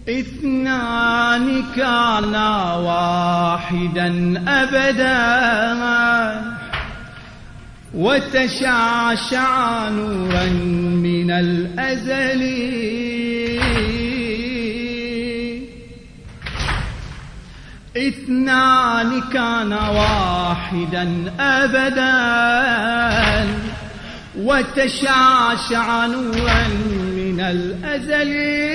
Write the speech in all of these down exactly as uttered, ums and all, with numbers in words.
اثنان كانا واحدا أبدا وتشعشع نورا من الأزل. اثنان كانا واحدا أبدا وتشعشع نورا من الأزل.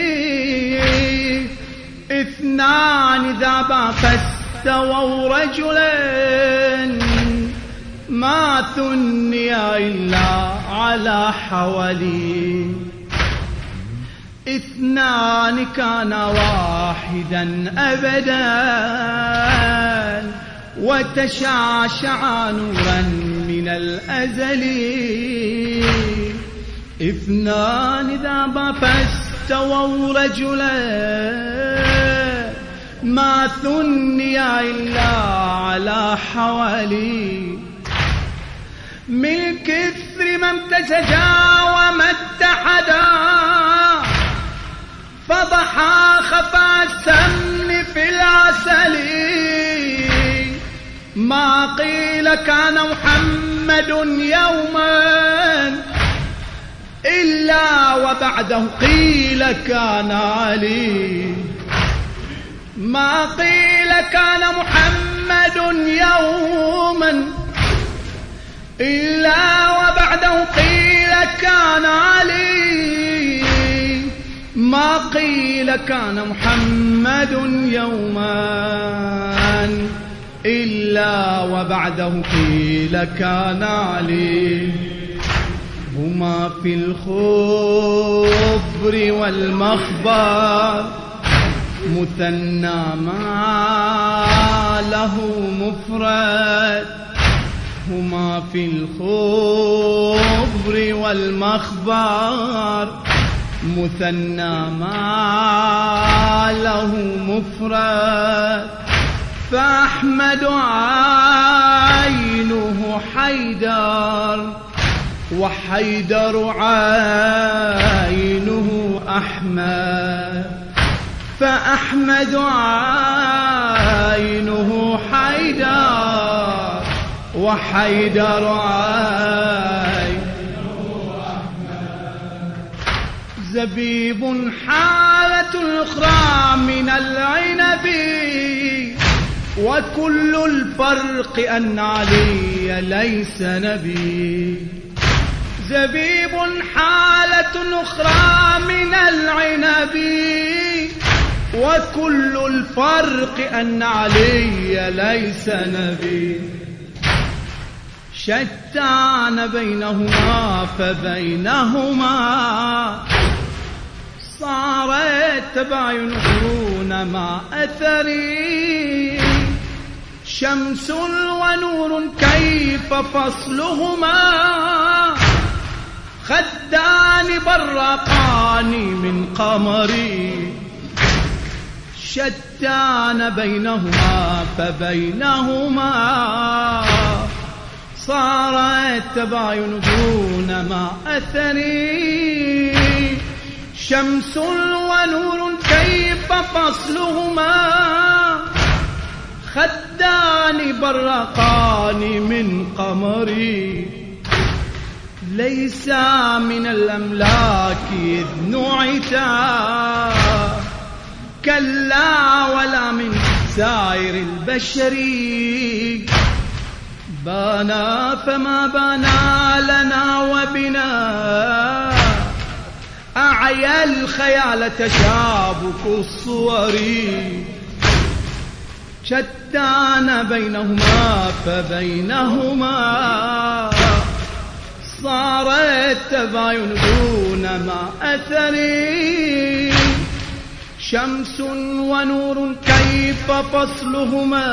اثنان ذابا فاستووا رجلا ما ثنيا إلا على حولي. اثنان كانا واحدا أبدا وتشعشع نورا من الأزل. اثنان ذابا فاستووا رجلا ما ثنيا إلا على حوالي. من كثر ما امتزجا وما اتحدا فضحا خفا السمن في العسل. ما قيل كان محمد يوما إلا وبعده قيل كان علي. ما قيل كان محمد يوما إلا وبعده قيل كان علي. ما قيل كان محمد يوما إلا وبعده قيل كان علي. هما في الخبر والمخبر مثنى ما له مفرد. هما في الخبر والمخبر مثنى ما له مفرد. فأحمد عينه حيدر وحيدر عينه أحمد. فأحمد عينه حيدر وحيدر عينه أحمد. زبيب حالة الأخرى من العنب وكل الفرق أن علي ليس نبي. زبيب حالة أخرى من العنب وكل الفرق أن علي ليس نبي. شتان بينهما فبينهما صارت تباين دون ما أثري. شمس ونور كيف فصلهما خدان برقان من قمري. شتان بينهما فبينهما صارت تباين دون ما أثري. شمس ونور كيف فصلهما خدان برقان من قمري. ليس من الأملاك إذ نعتا كلا ولا من سائر البشر. بانا فما بانا لنا وبنا أعيا الخيال تشابك الصور. شتان بينهما فبينهما صارت تباين دون ما أثري. شمس ونور كيف فصلهما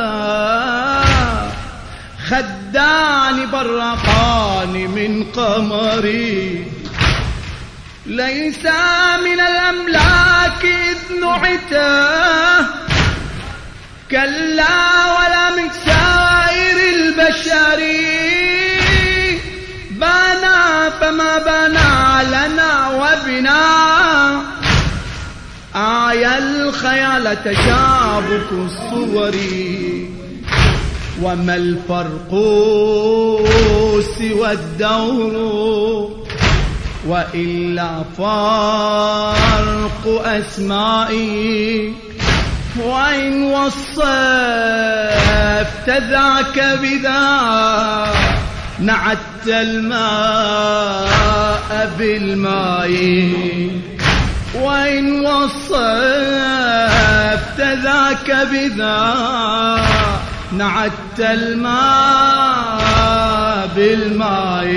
خدان برقان من قمري. ليس من الأملاك إذ نعتا كلا ولا من سائر البشر. بانا فما بنا لنا وبنا آية الخيال تشابك الصور وما الفرق سوى الدور وإلا فرق أسمائي وإن وصفت ذاك بذا نعت الماء بالماء وإن وصفت ذاك بذا نعت الماء بالماء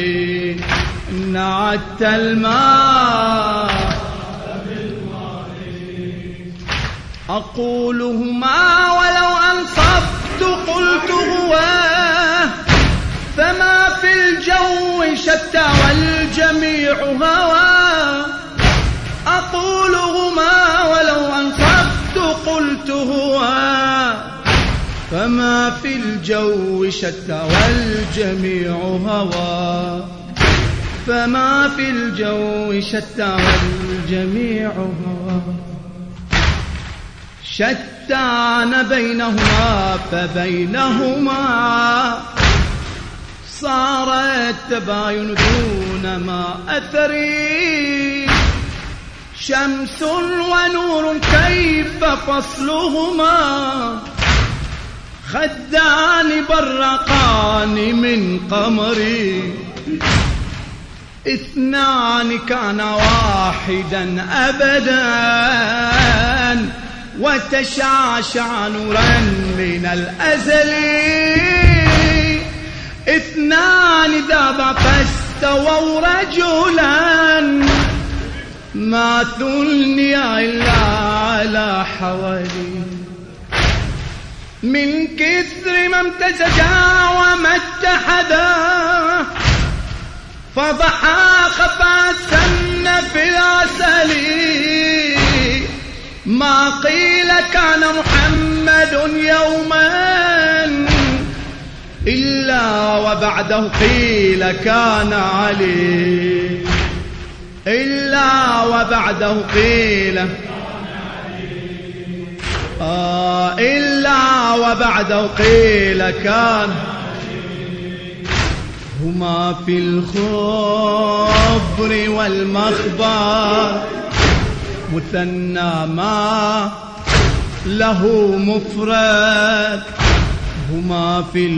نعت الماء أقولهما ولو أنصفت قلت هو فما في الجو شتى والجميع هوى أقولهما ولو أنصفت قلت هو فما في الجو شتى والجميع هوى فما في الجو شتى والجميع هوى شتان بينهما فبينهما صار التباين دون ما أثري شمس ونور كيف فصلهما خدان برقان من قمري اثنان كان واحدا أبدا وتشعشع نورا من الأزل اثنان ذابا فاستووا رجلا ما ثلني إلا على حوالي من كثر ما امتزجا وما اتحدا فضحى خفا سن في العسل ما قيل كان محمد يوما إلا وبعده قيل كان علي إلا وبعده قيل آه إلا وبعده قيل كان هما في الخبر والمخبر مثنى ما له مفرد هما في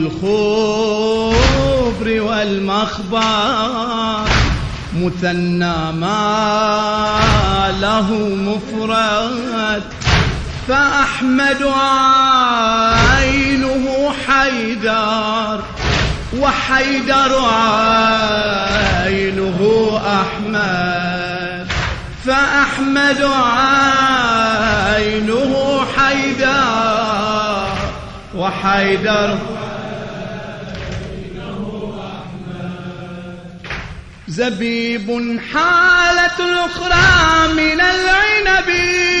الخبر والمخبر مثنى ما له مفرد فأحمد عينه حيدر وحيدر عينه أحمد فأحمد عينه حيدر وحيدر زبيب حالة الأخرى من العنب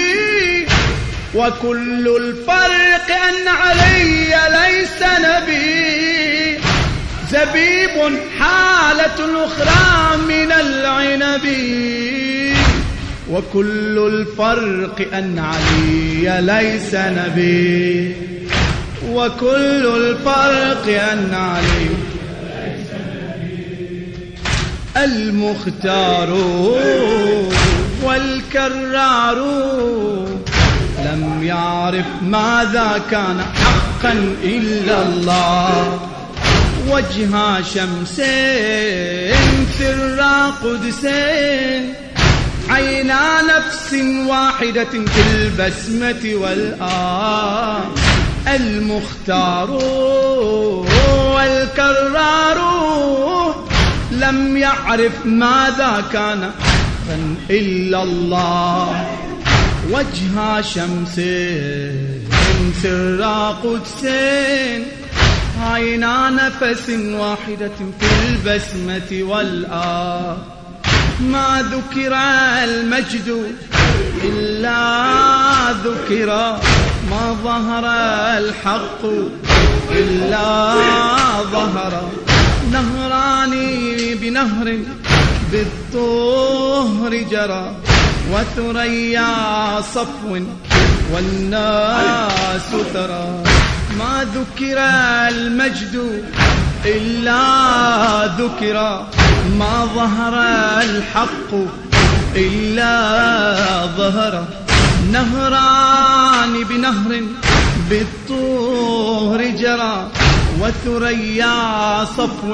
وكل الفرق أن علي ليس نبي زبيب حالة الأخرى من العنب وكل الفرق أن علي ليس نبي وكل الفرق أن علي ليس نبي المختار والكرار لم يعرف ماذا كان حقا إلا الله وجه شمس سر قدس عينا نفس واحدة في البسمة والآه المختار والكرار لم يعرف ماذا كان إلا الله وجه شمس سر قدس عينا نفس واحدة في البسمة والآه ما ذكر المجد إلا ذكر ما ظهر الحق إلا ظهر نهران بنهر بالطهر جرى وثريا صفو والناس ترى. ما ذكر المجد إلا ذكر، ما ظهر الحق إلا ظهر. نهران بنهر بالطور جرى، وثريا صفو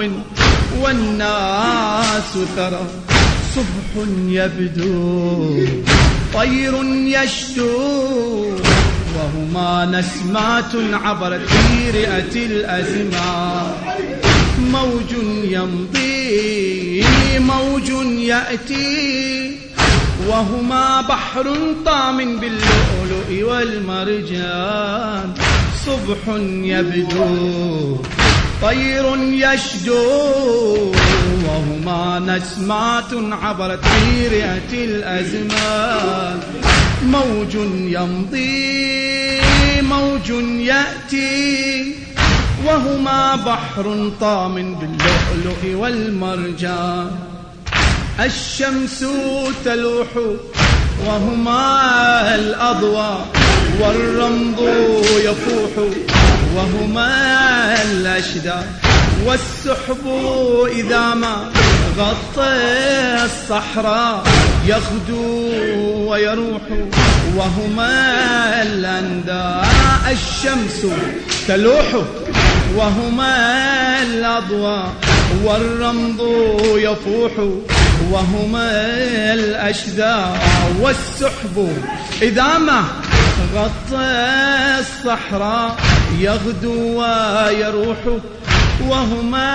والناس ترى. صبح يبدو طير يشدو، وهما نسمات عبرت في رئة الأزمان. موج يمضي موج يأتي، وهما بحر طام باللؤلؤ والمرجان. صبح يبدو طير يشدو، وهما نسمات عبرت في رئة الأزمان. موج يمضي موج يأتي، وهما بحر طام باللؤلؤ والمرجان. الشمس تلوح وهما الأضواء، والرمض يفوح وهما الأشداء. والسحب إذا ما غطى الصحراء، يغدو ويروح وهما الأنداء. الشمس تلوح وهما الأضواء، والرمض يفوح وهما الأشداء. والسحب إذا ما غطى الصحراء، يغدو ويروح وهما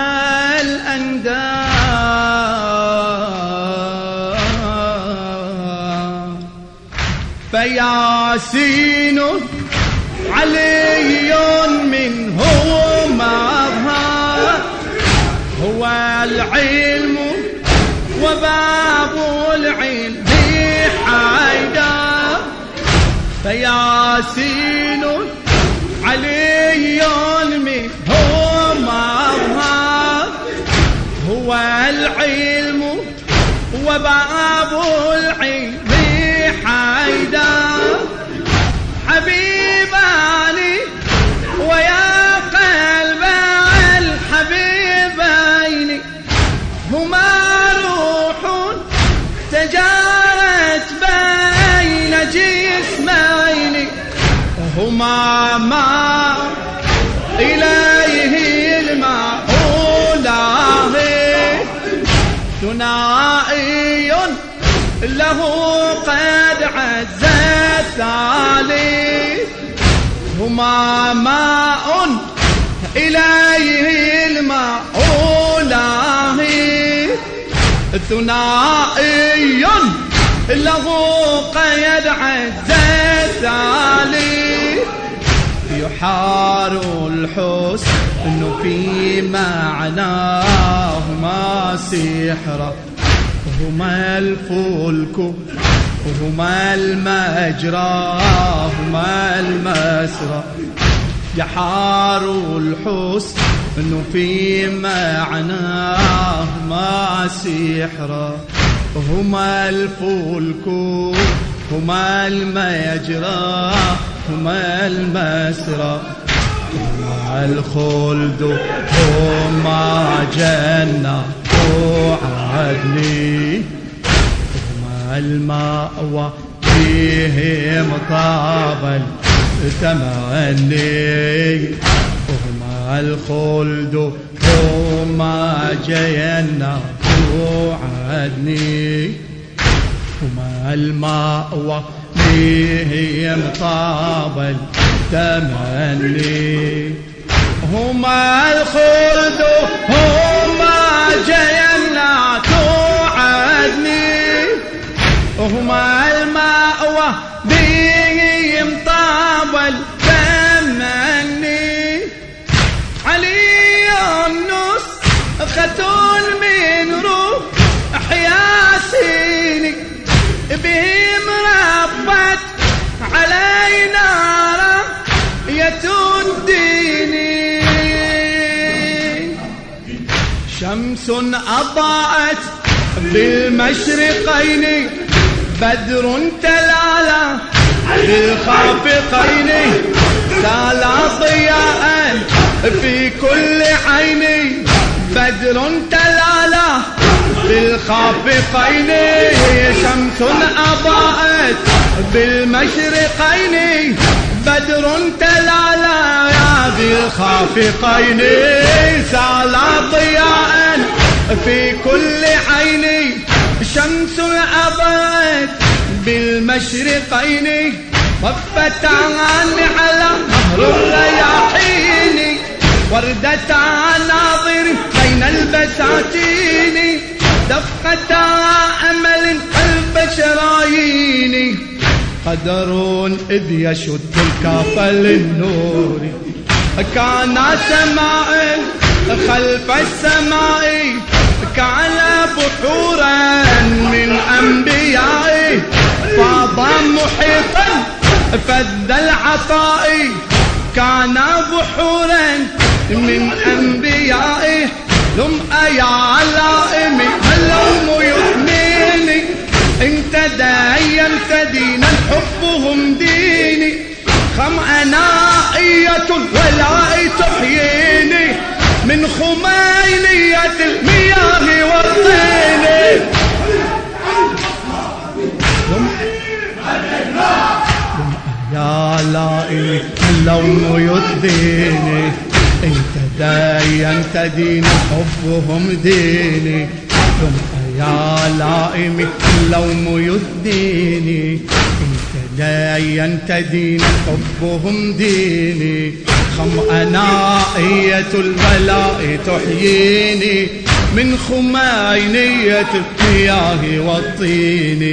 الأنداء. فياسين علي منه مظهر، هو العلم وباب العلم حيدر. فياسين علي منه مظهر، هو العلم وباب العلم حيدر. حبيباني ويا قلب الحبيبين، هما روح تجارت بين جسمين. هما ماء إليه الماء لاهي، ثنائي له قد عزت عليه. هما ماء إليه الماء لاهي، ثنائي له قد عزت عليه. يحار الحسن في معناهما سحرا، هما الفلك وهما المجرى، هما المسرى. يحار الحسن في معناهما سحرا، هما الفلك هما المجرى، هما المسرى. هما الخلد هما جنة عدن، هما المأوى فيهم طاب التمني. هما الخلد هما جنة عدن، هما المأوى فيهم طاب التمني. هما الخلد هما جنات عدن، هما المأوى بهم طاب التمني. علي نسخة من روح ياسين، بهم ربت علينا رأية الدين. شمس أضاءت بالمشرقين بدر تلالا بالخافقين سالا ضياء في كل عين بدر تلالا بالخافقين شمس أضاءت بالمشرقين بدر تلالا بالخافقين سالا ضياء في كل عين شمس أضاءت بالمشرقين وفتان على نهر الرياحين وردة ناظر بين البساتين دفقة أمل قلب شرايين قدر إذ يشد الكاف للنور كان سماء خلف السماء كان بحورا من أنبياء فاض محيطا فذ العطاء كان بحورا من أنبياء لم أيا لائم اللوم يحميني انت داينت دينا حبهم ديني خمعنائية الولاء تحييني من خمينية المياه والطين يا لائم اللوم يؤذيني انت داينت دين حبهم ديني ثم يا لائم اللوم يؤذيني انت داينت دين حبهم ديني خمعنائية البلاء تحييني من خمينية المياه والطين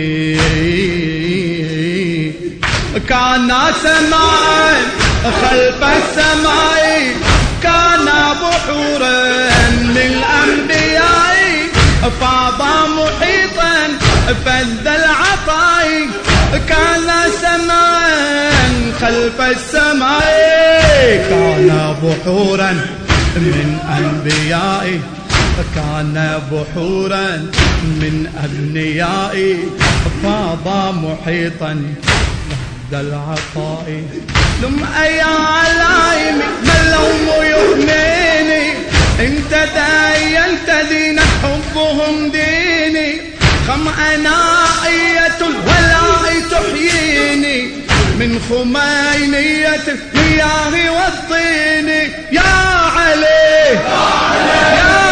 كان سماء خلف السماء كان بحورا للأنبياء فاض محيطا فذ العطاء كان سماء خلف السماء كان بحورا من أنبياء كان بحورا من أبنياء فاض محيطا ذا العطاء لم أيا علائم ما اللوم يحميني انت داينت دينك حبهم ديني خمعنائية الولاء تحييني من خمينية المياه والطين يا علي يا علي